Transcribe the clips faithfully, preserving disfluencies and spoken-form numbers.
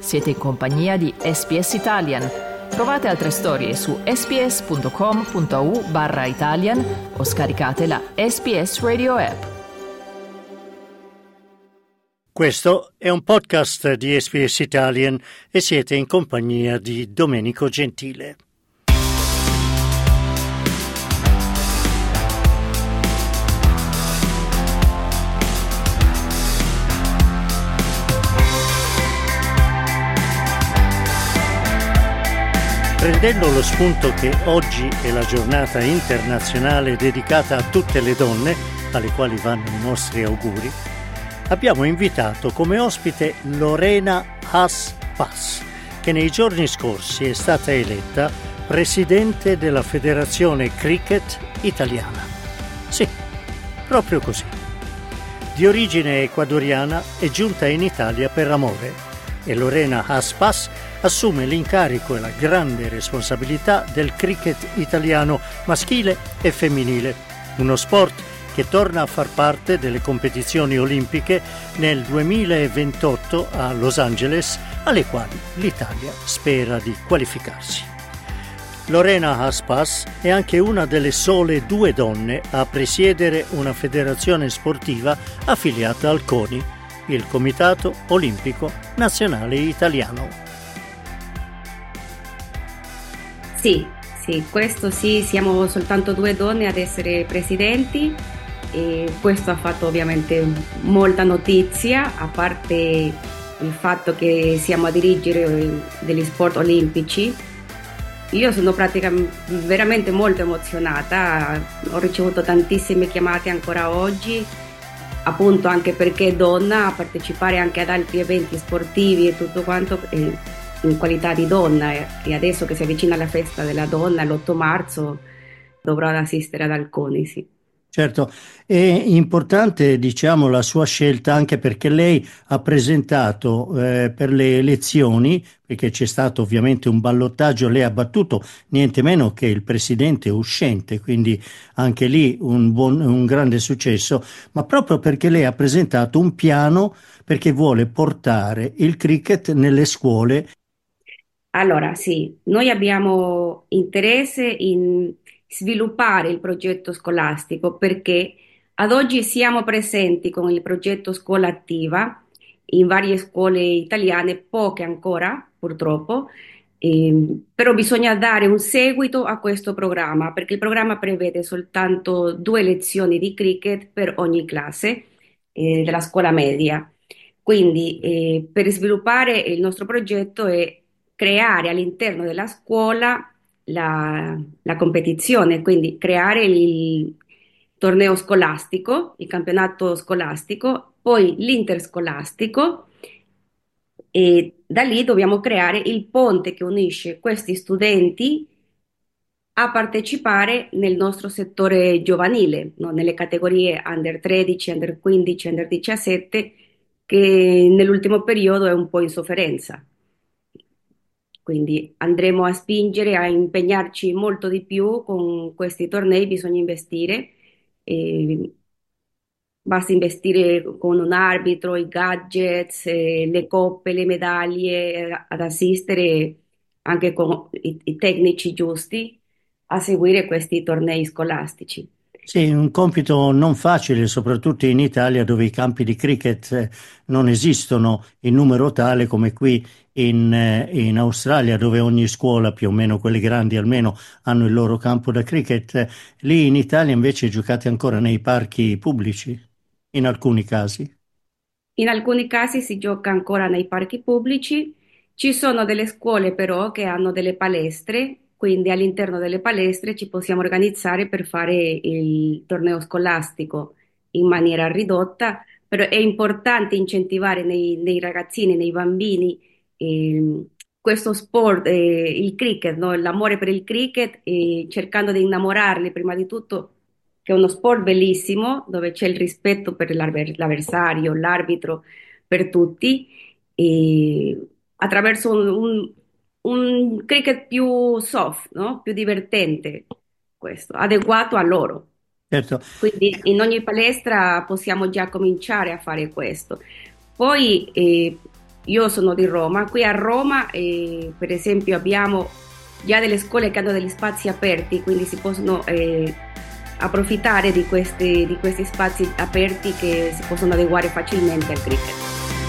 Siete in compagnia di S B S Italian. Trovate altre storie su sbs.com.au barra Italian o scaricate la S B S Radio app. Questo è un podcast di S B S Italian e siete in compagnia di Domenico Gentile. Prendendo lo spunto che oggi è la giornata internazionale dedicata a tutte le donne, alle quali vanno i nostri auguri, abbiamo invitato come ospite Lorena Haas-Pass, che nei giorni scorsi è stata eletta presidente della Federazione Cricket Italiana. Sì, proprio così. Di origine ecuadoriana, è giunta in Italia per amore e Lorena Haas-Pass assume l'incarico e la grande responsabilità del cricket italiano maschile e femminile, uno sport che torna a far parte delle competizioni olimpiche nel duemilaventotto a Los Angeles, alle quali l'Italia spera di qualificarsi. Lorena Haas-Pass è anche una delle sole due donne a presiedere una federazione sportiva affiliata al CONI, il Comitato Olimpico Nazionale Italiano. Sì, sì, questo sì, siamo soltanto due donne ad essere presidenti e questo ha fatto ovviamente molta notizia, a parte il fatto che siamo a dirigere degli sport olimpici. Io sono praticamente veramente molto emozionata, ho ricevuto tantissime chiamate ancora oggi, appunto anche perché donna, a partecipare anche ad altri eventi sportivi e tutto quanto eh, in qualità di donna, e adesso che si avvicina la festa della donna l'otto marzo dovrò assistere ad Alconi, sì. Certo, è importante, diciamo, la sua scelta anche perché lei ha presentato eh, per le elezioni, perché c'è stato ovviamente un ballottaggio, lei ha battuto niente meno che il presidente uscente, quindi anche lì un, buon, un grande successo, ma proprio perché lei ha presentato un piano perché vuole portare il cricket nelle scuole. Allora, sì, noi abbiamo interesse in sviluppare il progetto scolastico perché ad oggi siamo presenti con il progetto Scuola Attiva in varie scuole italiane, poche ancora purtroppo, ehm, però bisogna dare un seguito a questo programma perché il programma prevede soltanto due lezioni di cricket per ogni classe eh, della scuola media. Quindi eh, per sviluppare il nostro progetto è creare all'interno della scuola la, la competizione, quindi creare il torneo scolastico, il campionato scolastico, poi l'interscolastico e da lì dobbiamo creare il ponte che unisce questi studenti a partecipare nel nostro settore giovanile, no? Nelle categorie under tredici, under quindici, under diciassette, che nell'ultimo periodo è un po' in sofferenza. Quindi andremo a spingere, a impegnarci molto di più con questi tornei, bisogna investire, e basta investire con un arbitro, i gadgets, eh, le coppe, le medaglie, eh, ad assistere anche con i, i tecnici giusti a seguire questi tornei scolastici. Sì, un compito non facile, soprattutto in Italia dove i campi di cricket eh, non esistono in numero tale come qui in, eh, in Australia, dove ogni scuola, più o meno quelle grandi almeno, hanno il loro campo da cricket. Lì in Italia invece giocate ancora nei parchi pubblici, in alcuni casi. In alcuni casi si gioca ancora nei parchi pubblici, ci sono delle scuole però che hanno delle palestre, quindi all'interno delle palestre ci possiamo organizzare per fare il torneo scolastico in maniera ridotta, però è importante incentivare nei, nei ragazzini, nei bambini, ehm, questo sport, eh, il cricket, no? L'amore per il cricket, e cercando di innamorarli prima di tutto che è uno sport bellissimo dove c'è il rispetto per l'avver- l'avversario, l'arbitro, per tutti, e attraverso un, un- un cricket più soft, no? Più divertente, questo, adeguato a loro. Certo. Quindi in ogni palestra possiamo già cominciare a fare questo. Poi eh, io sono di Roma. Qui a Roma, eh, per esempio, abbiamo già delle scuole che hanno degli spazi aperti, quindi si possono eh, approfittare di questi, di questi spazi aperti che si possono adeguare facilmente al cricket.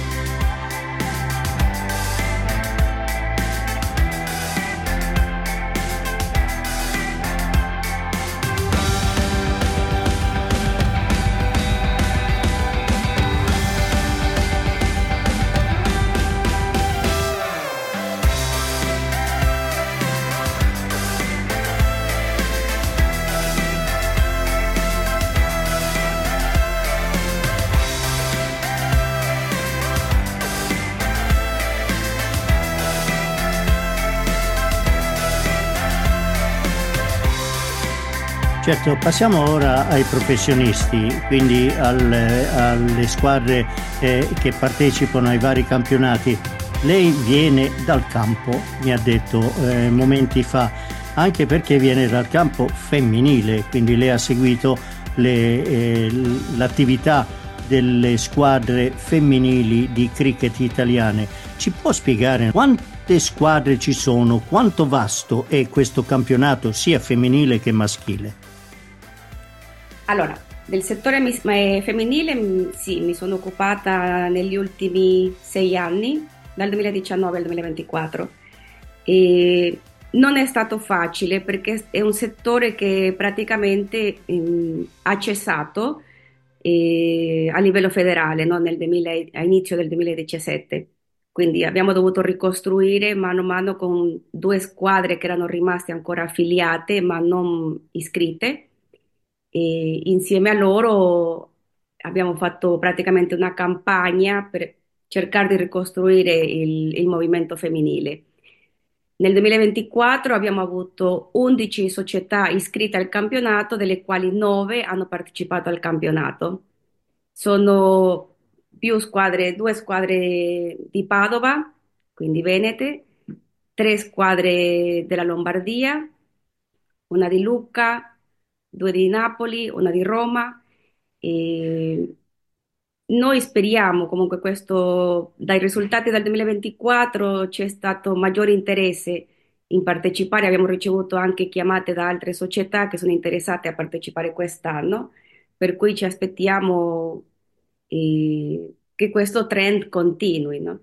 Certo, passiamo ora ai professionisti, quindi al- alle squadre eh, che partecipano ai vari campionati. Lei viene dal campo, mi ha detto eh, momenti fa, anche perché viene dal campo femminile, quindi lei ha seguito le, eh, l'attività delle squadre femminili di cricket italiane. Ci può spiegare quante squadre ci sono, quanto vasto è questo campionato sia femminile che maschile? Allora, del settore mis- eh, femminile, mm, sì, mi sono occupata negli ultimi sei anni, dal duemiladiciannove al duemilaventiquattro. E non è stato facile perché è un settore che praticamente mm, ha cessato eh, a livello federale, no? Nel duemila, a inizio del duemiladiciassette. Quindi abbiamo dovuto ricostruire mano a mano con due squadre che erano rimaste ancora affiliate ma non iscritte e insieme a loro abbiamo fatto praticamente una campagna per cercare di ricostruire il, il movimento femminile. Nel duemilaventiquattro abbiamo avuto undici società iscritte al campionato, delle quali nove hanno partecipato al campionato. Sono più squadre, due squadre di Padova, quindi Venete, tre squadre della Lombardia, una di Lucca, due di Napoli, una di Roma. E noi speriamo comunque questo, dai risultati del duemilaventiquattro c'è stato maggiore interesse in partecipare, abbiamo ricevuto anche chiamate da altre società che sono interessate a partecipare quest'anno, per cui ci aspettiamo eh, che questo trend continui, no?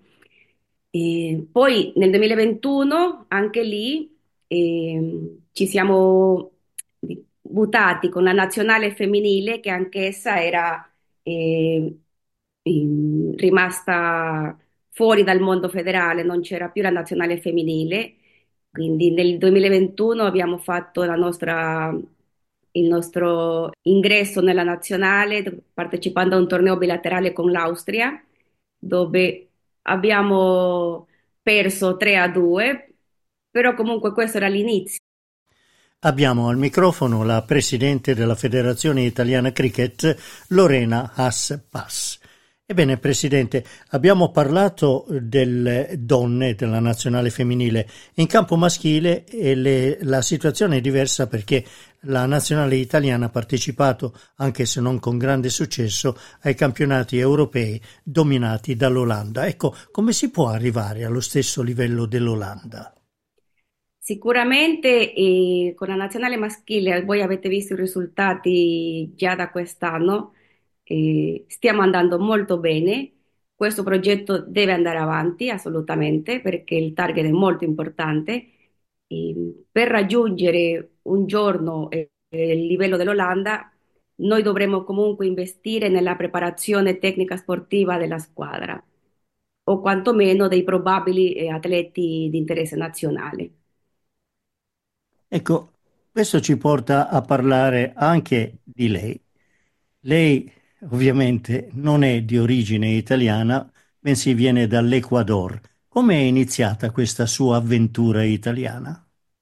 E poi nel duemilaventuno anche lì ehm, ci siamo buttati con la nazionale femminile che anch'essa era eh, in- rimasta fuori dal mondo federale, non c'era più la nazionale femminile, quindi nel duemilaventuno abbiamo fatto la nostra, il nostro ingresso nella nazionale partecipando a un torneo bilaterale con l'Austria, dove abbiamo perso tre a due, però comunque questo era l'inizio. Abbiamo al microfono la presidente della Federazione Italiana Cricket, Lorena Haas-Pass. Ebbene, Presidente, abbiamo parlato delle donne della nazionale femminile. In campo maschile e le- la situazione è diversa perché la nazionale italiana ha partecipato, anche se non con grande successo, ai campionati europei dominati dall'Olanda. Ecco, come si può arrivare allo stesso livello dell'Olanda? Sicuramente eh, con la nazionale maschile, voi avete visto i risultati già da quest'anno, eh, stiamo andando molto bene. Questo progetto deve andare avanti assolutamente perché il target è molto importante. E per raggiungere un giorno eh, il livello dell'Olanda, noi dovremo comunque investire nella preparazione tecnica sportiva della squadra o quantomeno dei probabili eh, atleti di interesse nazionale. Ecco, questo ci porta a parlare anche di lei. Lei ovviamente non è di origine italiana, bensì viene dall'Ecuador. Come è iniziata questa sua avventura italiana?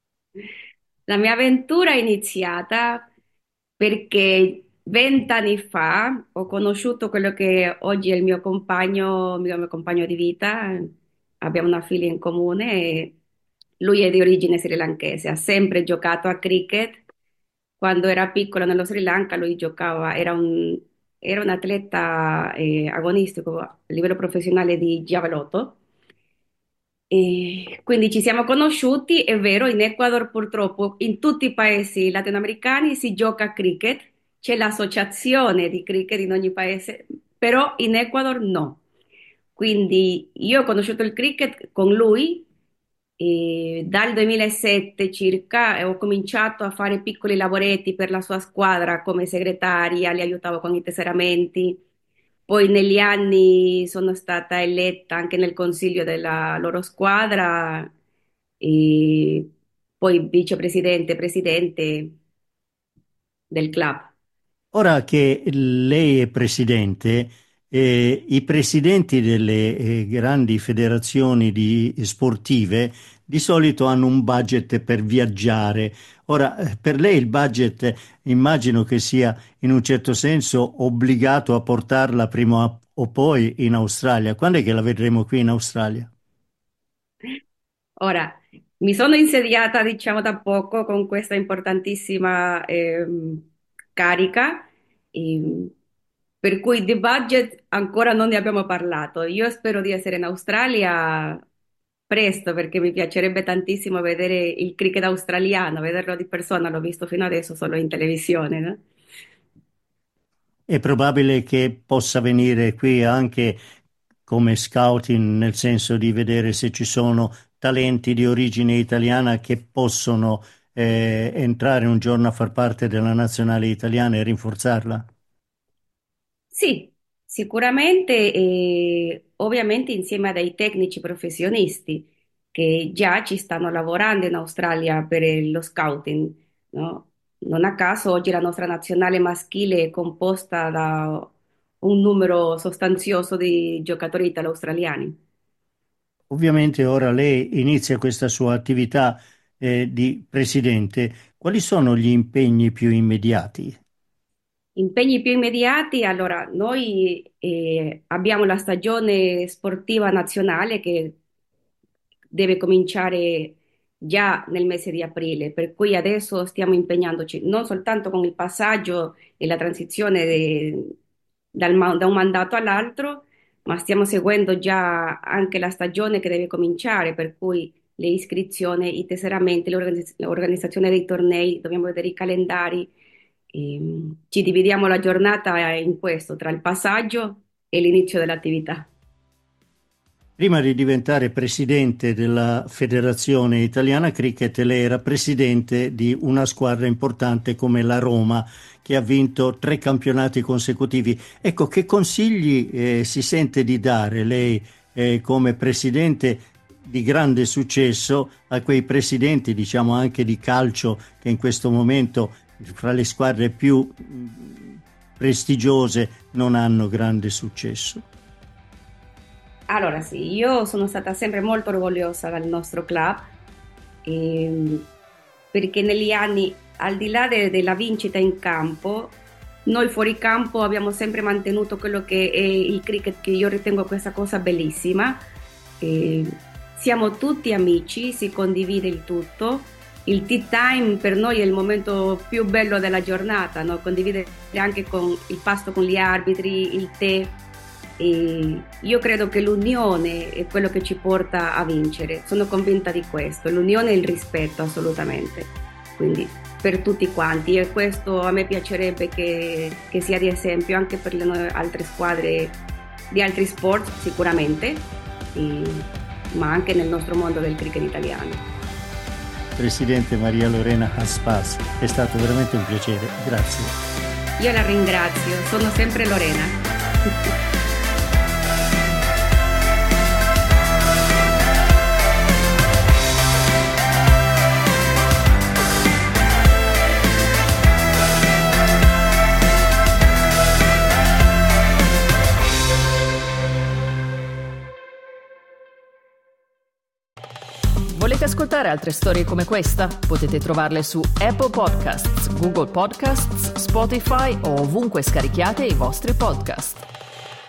La mia avventura è iniziata perché vent'anni fa ho conosciuto quello che oggi è il mio compagno, il mio mio compagno di vita. Abbiamo una figlia in comune e lui è di origine srilankese, ha sempre giocato a cricket. Quando era piccolo nello Sri Lanka lui giocava, era un, era un atleta eh, agonistico a livello professionale di giavellotto E quindi ci siamo conosciuti, è vero, in Ecuador purtroppo in tutti i paesi latinoamericani si gioca a cricket, c'è l'associazione di cricket in ogni paese, però in Ecuador no. Quindi io ho conosciuto il cricket con lui e dal duemilasette circa e ho cominciato a fare piccoli lavoretti per la sua squadra come segretaria, li aiutavo con i tesseramenti. Poi negli anni sono stata eletta anche nel consiglio della loro squadra e poi vicepresidente, presidente del club. Ora che lei è presidente, eh, i presidenti delle eh, grandi federazioni di- sportive di solito hanno un budget per viaggiare. Ora, eh, per lei il budget eh, immagino che sia in un certo senso obbligato a portarla prima o poi in Australia. Quando è che la vedremo qui in Australia? Ora, mi sono insediata, diciamo, da poco con questa importantissima ehm, carica, ehm, per cui di budget ancora non ne abbiamo parlato. Io spero di essere in Australia presto perché mi piacerebbe tantissimo vedere il cricket australiano, vederlo di persona, l'ho visto fino adesso solo in televisione, no? È probabile che possa venire qui anche come scouting, nel senso di vedere se ci sono talenti di origine italiana che possono eh, entrare un giorno a far parte della nazionale italiana e rinforzarla. Sì, sicuramente e ovviamente insieme a dei tecnici professionisti che già ci stanno lavorando in Australia per lo scouting, no? Non a caso oggi la nostra nazionale maschile è composta da un numero sostanzioso di giocatori italo-australiani. Ovviamente ora lei inizia questa sua attività eh, di presidente. Quali sono gli impegni più immediati? Impegni più immediati, allora noi eh, abbiamo la stagione sportiva nazionale che deve cominciare già nel mese di aprile, per cui adesso stiamo impegnandoci non soltanto con il passaggio e la transizione de- dal ma- da un mandato all'altro, ma stiamo seguendo già anche la stagione che deve cominciare, per cui le iscrizioni, i tesseramenti, l'organizz- l'organizzazione dei tornei, dobbiamo vedere i calendari. Ehm, ci dividiamo la giornata in questo, tra il passaggio e l'inizio dell'attività. Prima di diventare presidente della Federazione Italiana Cricket, lei era presidente di una squadra importante come la Roma, che ha vinto tre campionati consecutivi. Ecco, che consigli eh, si sente di dare lei eh, come presidente di grande successo a quei presidenti, diciamo anche di calcio, che in questo momento fra le squadre più mh, prestigiose non hanno grande successo? Allora sì, io sono stata sempre molto orgogliosa del nostro club ehm, perché negli anni, al di là de- della vincita in campo, noi fuori campo abbiamo sempre mantenuto quello che è il cricket, che io ritengo questa cosa bellissima. Eh, siamo tutti amici, si condivide il tutto. Il tea time per noi è il momento più bello della giornata, no? Condividere anche con il pasto con gli arbitri, il tè. E io credo che l'unione è quello che ci porta a vincere, sono convinta di questo, l'unione e il rispetto assolutamente, quindi per tutti quanti e questo a me piacerebbe che, che sia di esempio anche per le no- altre squadre di altri sport sicuramente, e- ma anche nel nostro mondo del cricket italiano. Presidente Maria Lorena Aspas, è stato veramente un piacere, grazie. Io la ringrazio, sono sempre Lorena. Volete ascoltare altre storie come questa? Potete trovarle su Apple Podcasts, Google Podcasts, Spotify o ovunque scarichiate i vostri podcast.